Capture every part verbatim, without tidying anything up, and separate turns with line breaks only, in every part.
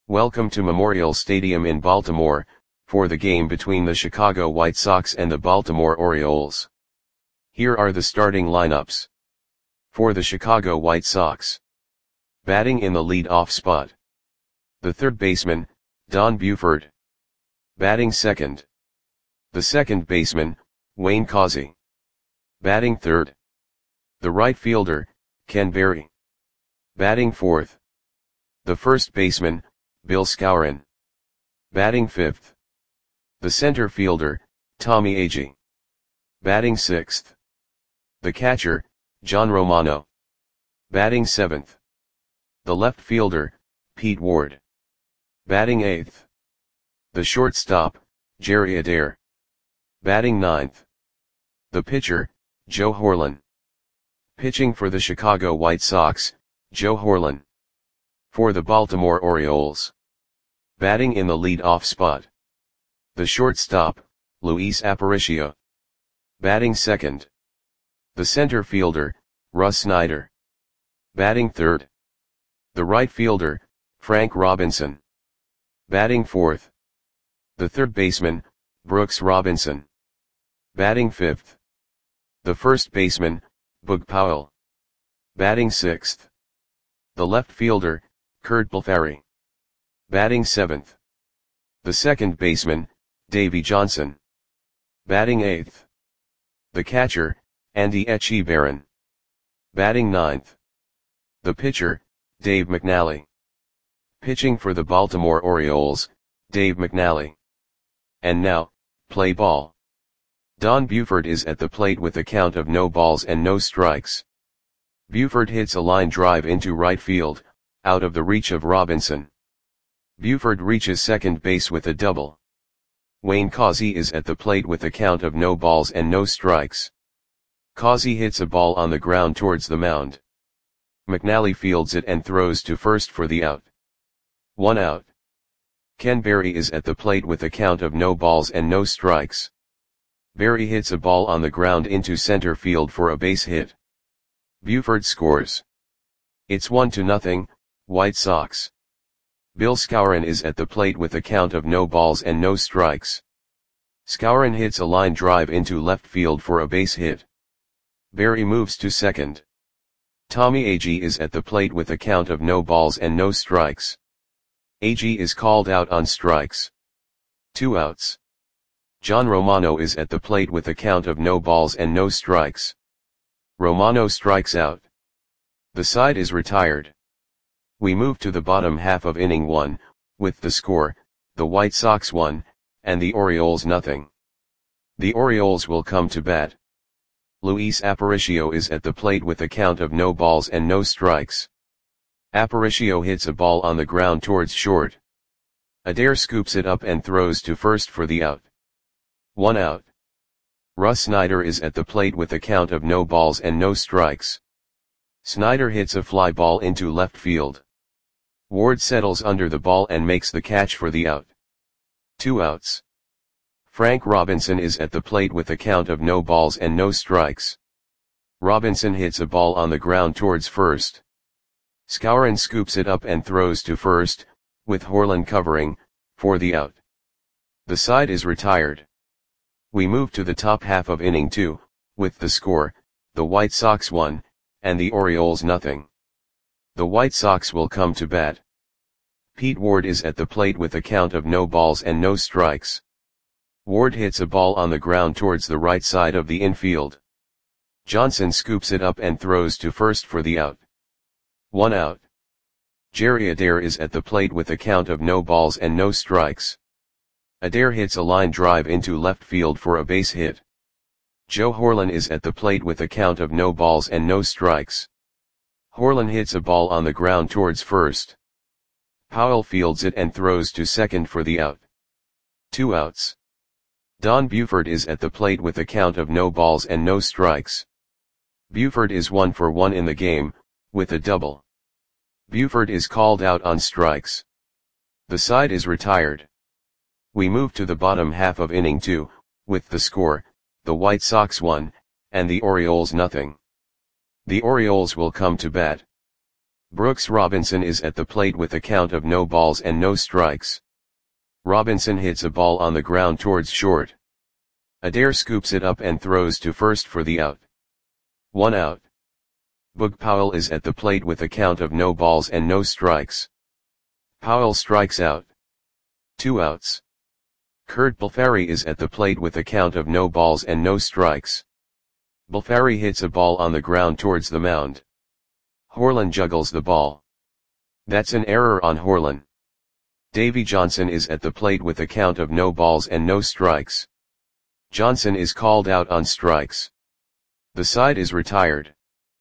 Welcome to Memorial Stadium in Baltimore, for the game between the Chicago White Sox and the Baltimore Orioles. Here are the starting lineups. For the Chicago White Sox. Batting in the lead-off spot. The third baseman, Don Buford. Batting second. The second baseman, Wayne Causey. Batting third. The right fielder, Ken Berry. Batting fourth. The first baseman, Bill Skowron. Batting fifth. The center fielder, Tommy Agee. Batting sixth. The catcher, John Romano. Batting seventh. The left fielder, Pete Ward. Batting eighth. The shortstop, Jerry Adair. Batting ninth. The pitcher, Joe Horlen. Pitching for the Chicago White Sox, Joe Horlen. For the Baltimore Orioles. Batting in the lead-off spot. The shortstop, Luis Aparicio. Batting second. The center fielder, Russ Snyder. Batting third. The right fielder, Frank Robinson. Batting fourth. The third baseman, Brooks Robinson. Batting fifth. The first baseman, Boog Powell. Batting sixth. The left fielder, Curt Blefary. Batting seventh. The second baseman, Davey Johnson. Batting eighth. The catcher, Andy Etchebarren. Batting ninth. The pitcher, Dave McNally. Pitching for the Baltimore Orioles, Dave McNally. And now, play ball. Don Buford is at the plate with a count of no balls and no strikes. Buford hits a line drive into right field, out of the reach of Robinson. Buford reaches second base with a double. Wayne Causey is at the plate with a count of no balls and no strikes. Causey hits a ball on the ground towards the mound. McNally fields it and throws to first for the out. One out. Ken Berry is at the plate with a count of no balls and no strikes. Berry hits a ball on the ground into center field for a base hit. Buford scores. It's one to nothing, White Sox. Bill Skowron is at the plate with a count of no balls and no strikes. Skowron hits a line drive into left field for a base hit. Berry moves to second. Tommy Agee is at the plate with a count of no balls and no strikes. Agee is called out on strikes. Two outs. John Romano is at the plate with a count of no balls and no strikes. Romano strikes out. The side is retired. We move to the bottom half of inning one, with the score, the White Sox one, and the Orioles nothing. The Orioles will come to bat. Luis Aparicio is at the plate with a count of no balls and no strikes. Aparicio hits a ball on the ground towards short. Adair scoops it up and throws to first for the out. One out. Russ Snyder is at the plate with a count of no balls and no strikes. Snyder hits a fly ball into left field. Ward settles under the ball and makes the catch for the out. Two outs. Frank Robinson is at the plate with a count of no balls and no strikes. Robinson hits a ball on the ground towards first. Skowron scoops it up and throws to first, with Horlen covering, for the out. The side is retired. We move to the top half of inning two, with the score, the White Sox one, and the Orioles nothing. The White Sox will come to bat. Pete Ward is at the plate with a count of no balls and no strikes. Ward hits a ball on the ground towards the right side of the infield. Johnson scoops it up and throws to first for the out. One out. Jerry Adair is at the plate with a count of no balls and no strikes. Adair hits a line drive into left field for a base hit. Joe Horlen is at the plate with a count of no balls and no strikes. Horlen hits a ball on the ground towards first. Powell fields it and throws to second for the out. Two outs. Don Buford is at the plate with a count of no balls and no strikes. Buford is one for one in the game, with a double. Buford is called out on strikes. The side is retired. We move to the bottom half of inning two, with the score, the White Sox one, and the Orioles nothing. The Orioles will come to bat. Brooks Robinson is at the plate with a count of no balls and no strikes. Robinson hits a ball on the ground towards short. Adair scoops it up and throws to first for the out. One out. Boog Powell is at the plate with a count of no balls and no strikes. Powell strikes out. Two outs. Curt Balfari is at the plate with a count of no balls and no strikes. Balfari hits a ball on the ground towards the mound. Horlen juggles the ball. That's an error on Horlen. Davey Johnson is at the plate with a count of no balls and no strikes. Johnson is called out on strikes. The side is retired.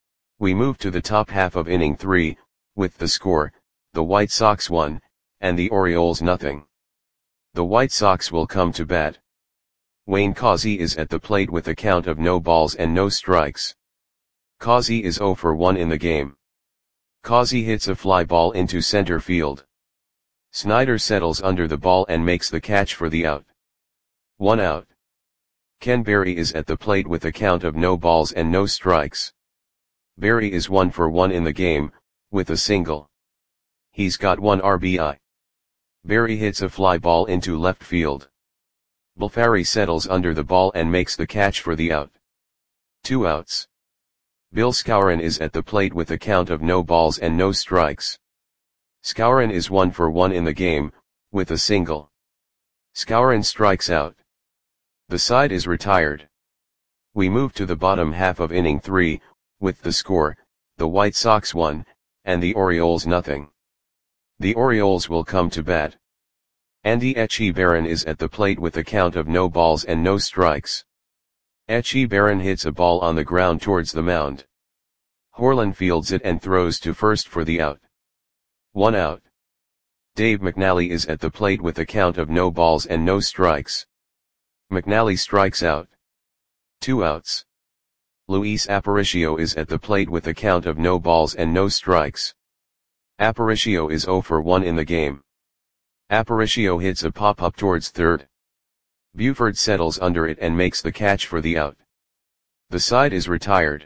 We move to the top half of inning three, with the score, the White Sox one, and the Orioles nothing. The White Sox will come to bat. Wayne Causey is at the plate with a count of no balls and no strikes. Causey is oh for one in the game. Causey hits a fly ball into center field. Snyder settles under the ball and makes the catch for the out. One out. Ken Berry is at the plate with a count of no balls and no strikes. Berry is one for one in the game, with a single. He's got one R B I. Berry hits a fly ball into left field. Balfari settles under the ball and makes the catch for the out. Two outs. Bill Skowron is at the plate with a count of no balls and no strikes. Skowron is one for one in the game, with a single. Skowron strikes out. The side is retired. We move to the bottom half of inning three, with the score, the White Sox one, and the Orioles nothing. The Orioles will come to bat. Andy Etchebarren is at the plate with a count of no balls and no strikes. Etchebarren hits a ball on the ground towards the mound. Horlen fields it and throws to first for the out. One out. Dave McNally is at the plate with a count of no balls and no strikes. McNally strikes out. Two outs. Luis Aparicio is at the plate with a count of no balls and no strikes. Aparicio is oh for one in the game. Aparicio hits a pop-up towards third. Buford settles under it and makes the catch for the out. The side is retired.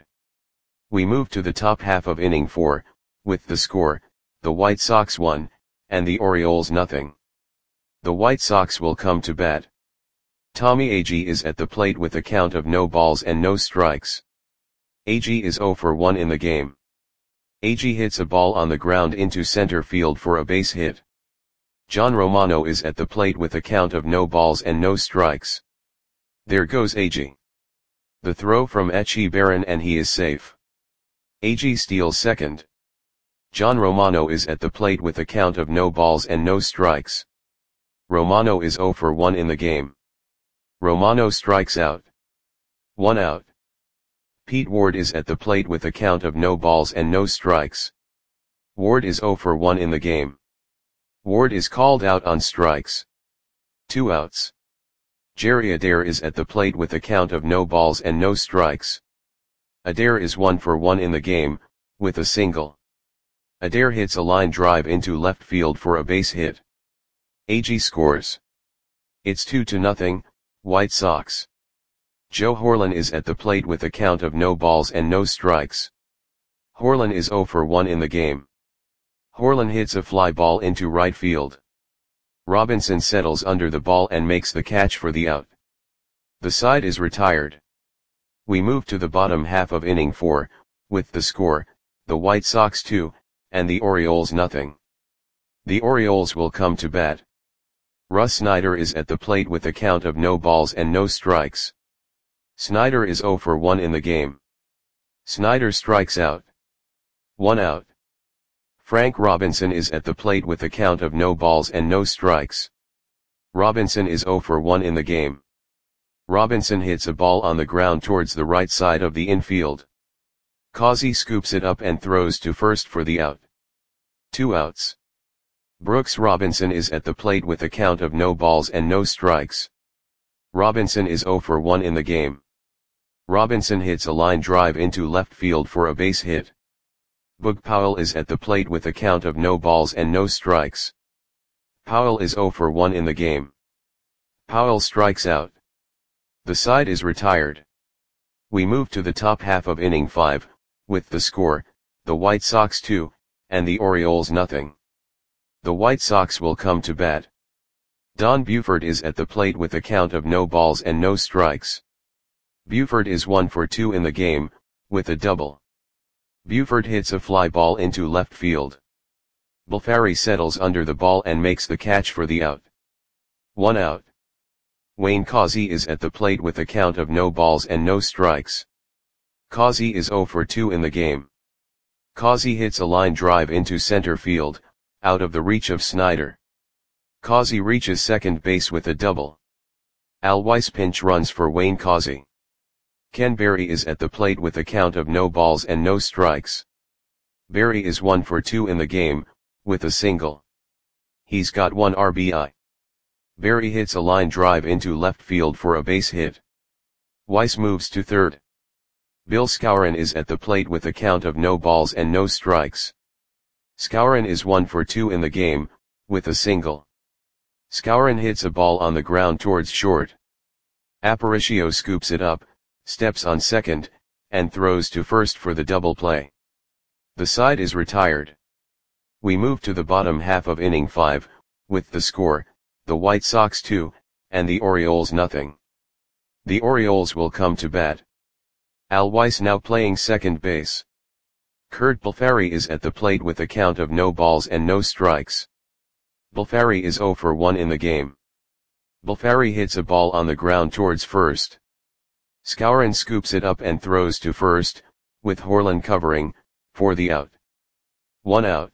We move to the top half of inning four, with the score, the White Sox one, and the Orioles nothing. The White Sox will come to bat. Tommy Agee is at the plate with a count of no balls and no strikes. Agee is oh for one in the game. Agee hits a ball on the ground into center field for a base hit. John Romano is at the plate with a count of no balls and no strikes. There goes Agee. The throw from Etchebarren and he is safe. Agee steals second. John Romano is at the plate with a count of no balls and no strikes. Romano is oh for one in the game. Romano strikes out. One out. Pete Ward is at the plate with a count of no balls and no strikes. Ward is oh for one in the game. Ward is called out on strikes. Two outs. Jerry Adair is at the plate with a count of no balls and no strikes. Adair is one for one in the game, with a single. Adair hits a line drive into left field for a base hit. Agee scores. It's two to nothing, White Sox. Joe Horlen is at the plate with a count of no balls and no strikes. Horlen is oh for one in the game. Horlen hits a fly ball into right field. Robinson settles under the ball and makes the catch for the out. The side is retired. We move to the bottom half of inning four, with the score, the White Sox two, and the Orioles nothing. The Orioles will come to bat. Russ Snyder is at the plate with a count of no balls and no strikes. Snyder is oh for one in the game. Snyder strikes out. One out. Frank Robinson is at the plate with a count of no balls and no strikes. Robinson is oh for one in the game. Robinson hits a ball on the ground towards the right side of the infield. Causey scoops it up and throws to first for the out. Two outs. Brooks Robinson is at the plate with a count of no balls and no strikes. Robinson is oh for one in the game. Robinson hits a line drive into left field for a base hit. Boog Powell is at the plate with a count of no balls and no strikes. Powell is oh for one in the game. Powell strikes out. The side is retired. We move to the top half of inning five, with the score, the White Sox two, and the Orioles nothing. The White Sox will come to bat. Don Buford is at the plate with a count of no balls and no strikes. Buford is one for two in the game, with a double. Buford hits a fly ball into left field. Balfari settles under the ball and makes the catch for the out. One out. Wayne Causey is at the plate with a count of no balls and no strikes. Causey is zero for two in the game. Causey hits a line drive into center field, out of the reach of Snyder. Causey reaches second base with a double. Al Weiss pinch runs for Wayne Causey. Ken Berry is at the plate with a count of no balls and no strikes. Berry is one for two in the game, with a single. He's got one R B I. Berry hits a line drive into left field for a base hit. Weiss moves to third. Bill Skowron is at the plate with a count of no balls and no strikes. Skowron is one for two in the game, with a single. Skowron hits a ball on the ground towards short. Aparicio scoops it up, steps on second, and throws to first for the double play. The side is retired. We move to the bottom half of inning five, with the score, the White Sox two, and the Orioles nothing. The Orioles will come to bat. Al Weiss now playing second base. Kurt Balfari is at the plate with a count of no balls and no strikes. Balfari is zero for one in the game. Balfari hits a ball on the ground towards first. Skowron scoops it up and throws to first, with Horlen covering, for the out. One out.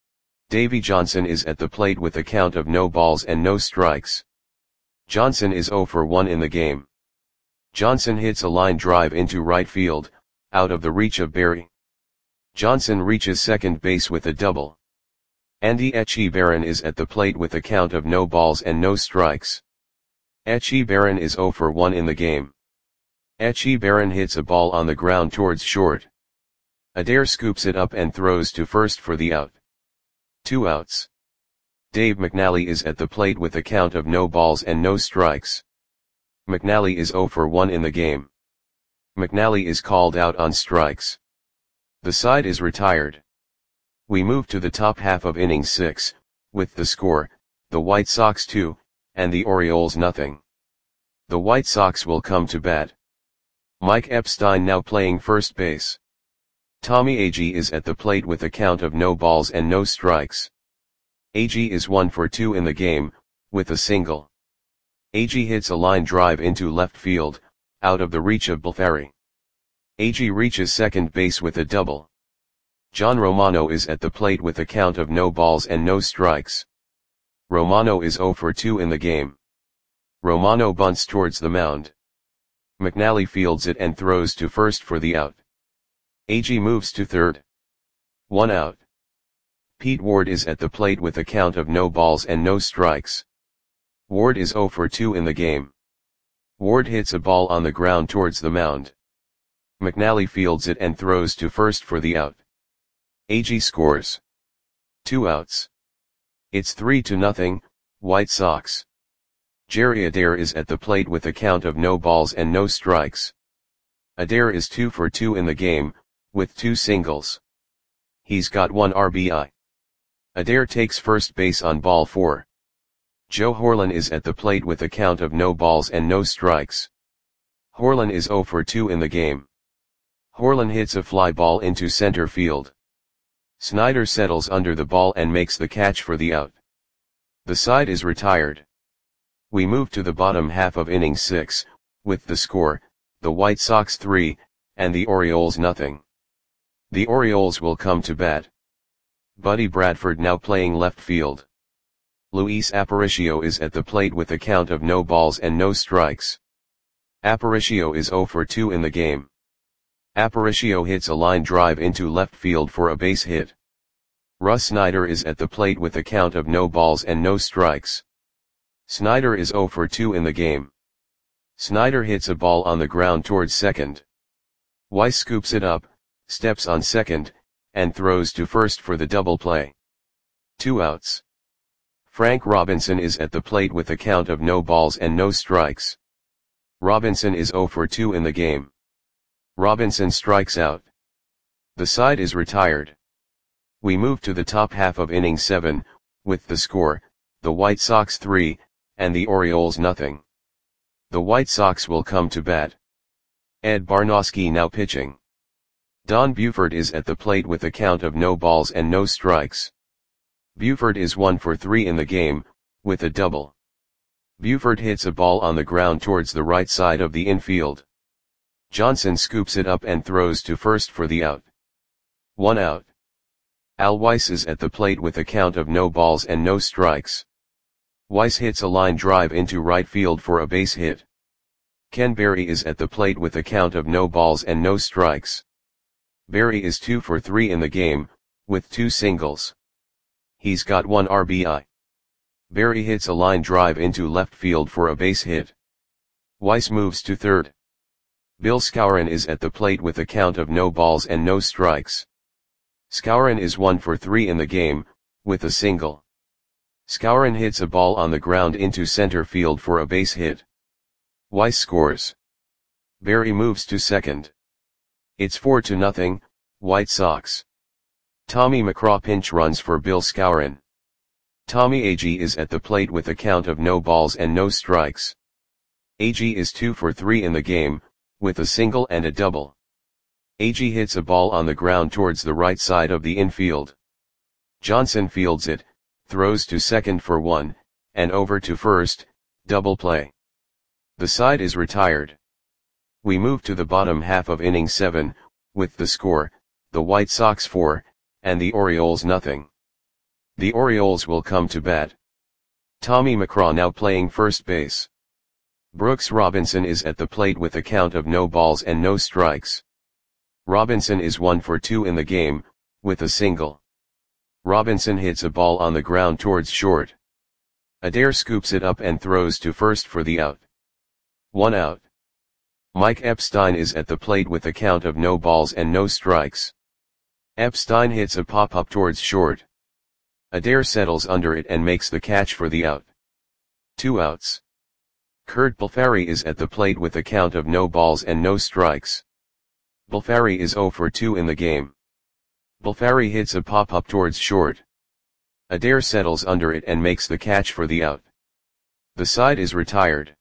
Davey Johnson is at the plate with a count of no balls and no strikes. Johnson is zero for one in the game. Johnson hits a line drive into right field, out of the reach of Berry. Johnson reaches second base with a double. Andy Etchebarren is at the plate with a count of no balls and no strikes. Etchebarren is zero for one in the game. Etchebarren hits a ball on the ground towards short. Adair scoops it up and throws to first for the out. Two outs. Dave McNally is at the plate with a count of no balls and no strikes. McNally is zero for one in the game. McNally is called out on strikes. The side is retired. We move to the top half of inning six, with the score, the White Sox two, and the Orioles nothing. The White Sox will come to bat. Mike Epstein now playing first base. Tommy Agee is at the plate with a count of no balls and no strikes. Agee is one for two in the game, with a single. Agee hits a line drive into left field, out of the reach of Balfari. Agee reaches second base with a double. John Romano is at the plate with a count of no balls and no strikes. Romano is zero for two in the game. Romano bunts towards the mound. McNally fields it and throws to first for the out. Agee moves to third. One out. Pete Ward is at the plate with a count of no balls and no strikes. Ward is zero for two in the game. Ward hits a ball on the ground towards the mound. McNally fields it and throws to first for the out. Agee scores. Two outs. It's three to nothing, White Sox. Jerry Adair is at the plate with a count of no balls and no strikes. Adair is two for two in the game, with two singles. He's got one R B I. Adair takes first base on ball four. Joe Horlen is at the plate with a count of no balls and no strikes. Horlen is zero for two in the game. Horlen hits a fly ball into center field. Snyder settles under the ball and makes the catch for the out. The side is retired. We move to the bottom half of inning six, with the score, the White Sox three, and the Orioles nothing. The Orioles will come to bat. Buddy Bradford now playing left field. Luis Aparicio is at the plate with a count of no balls and no strikes. Aparicio is zero for two in the game. Aparicio hits a line drive into left field for a base hit. Russ Snyder is at the plate with a count of no balls and no strikes. Snyder is zero for two in the game. Snyder hits a ball on the ground towards second. Weiss scoops it up, steps on second, and throws to first for the double play. Two outs. Frank Robinson is at the plate with a count of no balls and no strikes. Robinson is zero for two in the game. Robinson strikes out. The side is retired. We move to the top half of inning seven, with the score, the White Sox three, and the Orioles nothing. The White Sox will come to bat. Ed Barnoski now pitching. Don Buford is at the plate with a count of no balls and no strikes. Buford is one for three in the game, with a double. Buford hits a ball on the ground towards the right side of the infield. Johnson scoops it up and throws to first for the out. One out. Al Weiss is at the plate with a count of no balls and no strikes. Weiss hits a line drive into right field for a base hit. Ken Berry is at the plate with a count of no balls and no strikes. Berry is two for three in the game, with two singles. He's got one R B I. Berry hits a line drive into left field for a base hit. Weiss moves to third. Bill Skowron is at the plate with a count of no balls and no strikes. Skowron is one for three in the game, with a single. Skowron hits a ball on the ground into center field for a base hit. Weiss scores. Berry moves to second. It's four to nothing, White Sox. Tommy McCraw pinch runs for Bill Skowron. Tommy Agee is at the plate with a count of no balls and no strikes. Agee is two for three in the game, with a single and a double. Agee hits a ball on the ground towards the right side of the infield. Johnson fields it, throws to second for one, and over to first, double play. The side is retired. We move to the bottom half of inning seven, with the score, the White Sox four, and the Orioles nothing. The Orioles will come to bat. Tommy McCraw now playing first base. Brooks Robinson is at the plate with a count of no balls and no strikes. Robinson is one for two in the game, with a single. Robinson hits a ball on the ground towards short. Adair scoops it up and throws to first for the out. One out. Mike Epstein is at the plate with a count of no balls and no strikes. Epstein hits a pop-up towards short. Adair settles under it and makes the catch for the out. Two outs. Kurt Balfari is at the plate with a count of no balls and no strikes. Balfari is zero for two in the game. Balfari hits a pop-up towards short. Adair settles under it and makes the catch for the out. The side is retired.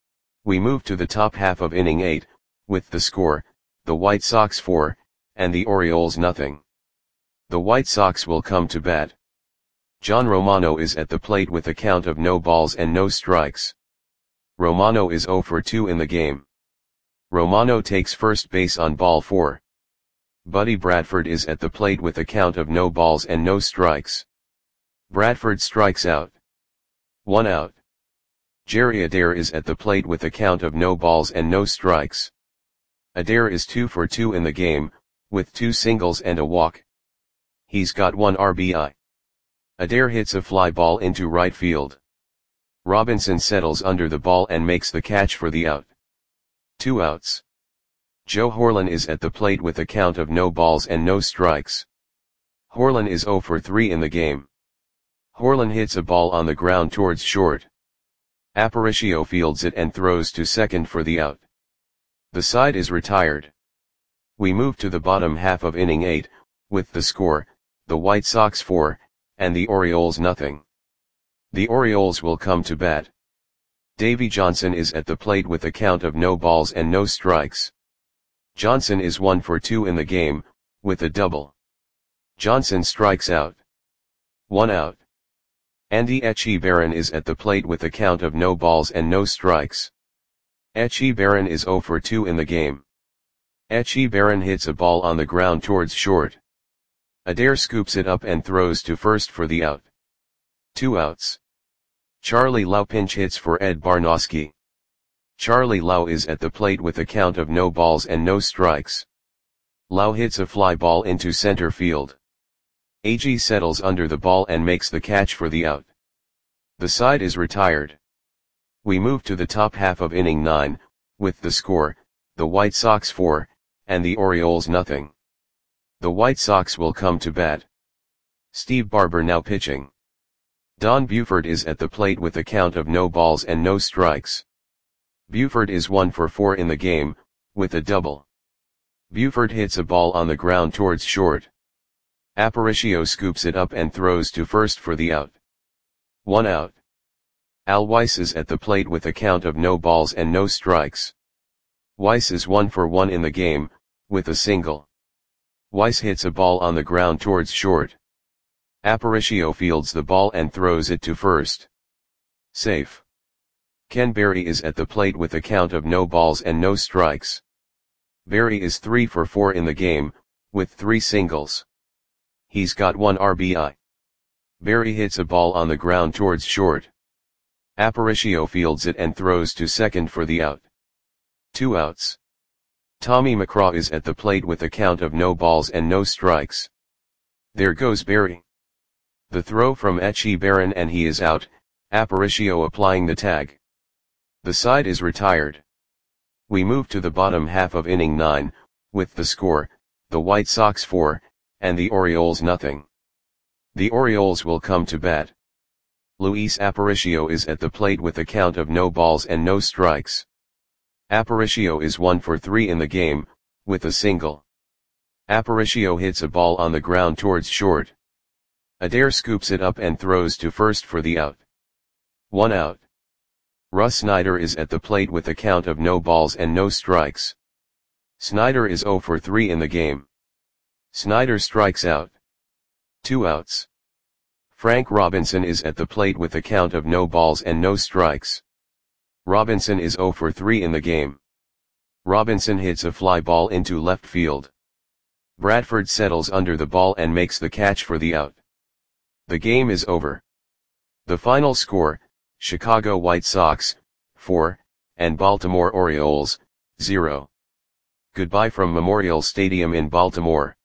We move to the top half of inning eight, with the score, the White Sox four, and the Orioles nothing. The White Sox will come to bat. John Romano is at the plate with a count of no balls and no strikes. Romano is zero for two in the game. Romano takes first base on ball four. Buddy Bradford is at the plate with a count of no balls and no strikes. Bradford strikes out. One out. Jerry Adair is at the plate with a count of no balls and no strikes. Adair is two for two in the game, with two singles and a walk. He's got one R B I. Adair hits a fly ball into right field. Robinson settles under the ball and makes the catch for the out. Two outs. Joe Horlen is at the plate with a count of no balls and no strikes. Horlen is zero for three in the game. Horlen hits a ball on the ground towards short. Aparicio fields it and throws to second for the out. The side is retired. We move to the bottom half of inning eight, with the score, the White Sox four, and the Orioles nothing. The Orioles will come to bat. Davey Johnson is at the plate with a count of no balls and no strikes. Johnson is one for two in the game, with a double. Johnson strikes out. One out. Andy Etchebarren is at the plate with a count of no balls and no strikes. Etchebarren is zero for two in the game. Etchebarren hits a ball on the ground towards short. Adair scoops it up and throws to first for the out. Two outs. Charlie Lau pinch hits for Ed Barnoski. Charlie Lau is at the plate with a count of no balls and no strikes. Lau hits a fly ball into center field. Agee settles under the ball and makes the catch for the out. The side is retired. We move to the top half of inning nine, with the score, the White Sox four, and the Orioles nothing. The White Sox will come to bat. Steve Barber now pitching. Don Buford is at the plate with a count of no balls and no strikes. Buford is one for four in the game, with a double. Buford hits a ball on the ground towards short. Aparicio scoops it up and throws to first for the out. One out. Al Weiss is at the plate with a count of no balls and no strikes. Weiss is one for one in the game, with a single. Weiss hits a ball on the ground towards short. Aparicio fields the ball and throws it to first. Safe. Ken Berry is at the plate with a count of no balls and no strikes. Berry is three for four in the game, with three singles. He's got one R B I. Berry hits a ball on the ground towards short. Aparicio fields it and throws to second for the out. Two outs. Tommy McCraw is at the plate with a count of no balls and no strikes. There goes Berry. The throw from Echebarren and he is out, Aparicio applying the tag. The side is retired. We move to the bottom half of inning nine, with the score, the White Sox four, and the Orioles nothing. The Orioles will come to bat. Luis Aparicio is at the plate with a count of no balls and no strikes. Aparicio is one for three in the game, with a single. Aparicio hits a ball on the ground towards short. Adair scoops it up and throws to first for the out. One out. Russ Snyder is at the plate with a count of no balls and no strikes. Snyder is zero for three in the game. Snyder strikes out. Two outs. Frank Robinson is at the plate with a count of no balls and no strikes. Robinson is zero for three in the game. Robinson hits a fly ball into left field. Bradford settles under the ball and makes the catch for the out. The game is over. The final score, Chicago White Sox, four, and Baltimore Orioles, zero. Goodbye from Memorial Stadium in Baltimore.